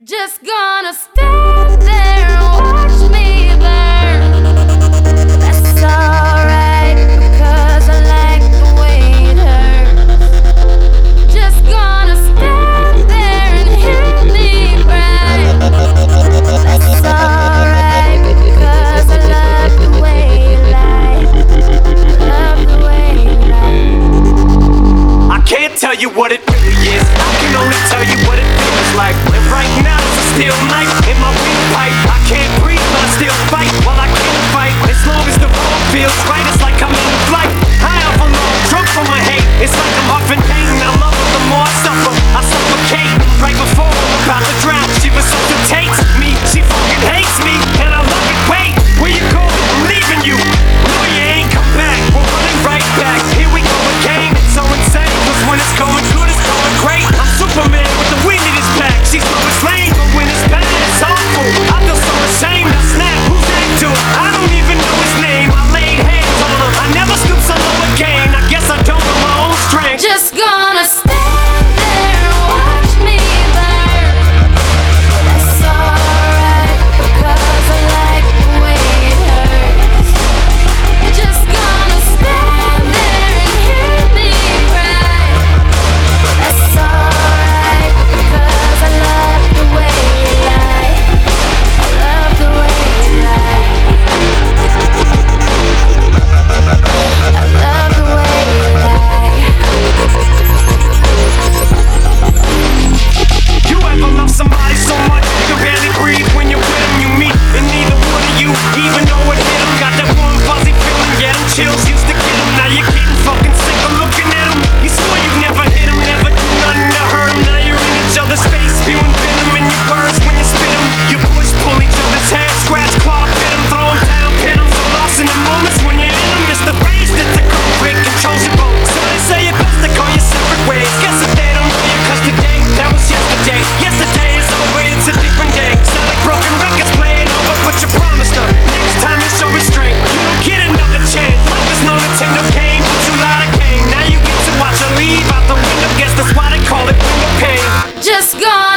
Just gonna stand there and watch me burn. That's alright, because I like the way it hurts. Just gonna stand there and hear me cry. That's alright, because I love the way you lie. I love the way you lie. I can't tell you what it really is. I can only tell you what it feels like. And right now it's a steel knife in my windpipe. I can't breathe, but I still fight. While I can't fight, as long as the road feels right, it's like I'm in flight. High off alone, drunk from my hate. It's like I'm huffing pain. I love her the more I suffer. I suffocate right before I'm about to drown. She resuscitates me. She fucking hates me, and I love it. Wait, where you going? I'm leaving you. No, you ain't come back. We're running right back. Here we go again. It's so insane. 'Cause when it's going good, it's going great. I'm Superman with the wind in his back. She's so lame, but when it's bad, it's awful. I feel so ashamed. I snap. Who's that dude? I don't even know his name. I laid hands on him. I never stoop so low again. I guess I don't know my own strength. Just gonna stand there and watch me burn. That's alright, because I like the way it hurts. Just gonna stand there and hear me cry. That's alright, because I love the way you lie. I love the way you lie. I love the way you lie. You ever love somebody so much you can barely breathe when you're with them? You meet, and neither one of you even know it hit them. Got that warm fuzzy feeling, yeah, them chills used to get them. Now you're getting fucking sick of looking at them. You swore you'd never hit them, never do nothing to hurt them. Now you're in each other's face, spewing venom in your words when you spit them. You push, pull each other's hair, scratch, claw, pit them, throw them down, pin them. So lost in the moments when you're in them. It's the rage that's a quick controls your boat. So they say it best to go your separate ways. Guess that they don't know you, 'cause today, that was yesterday. Yesterday is over, it's a different day. Sound like broken records playing over, but you promised them. Next time you show restraint, you don't get another chance. Life is no Nintendo game, but you lied again. Now you get to watch her leave out the window. Guess that's why they call it window pane. Just gonna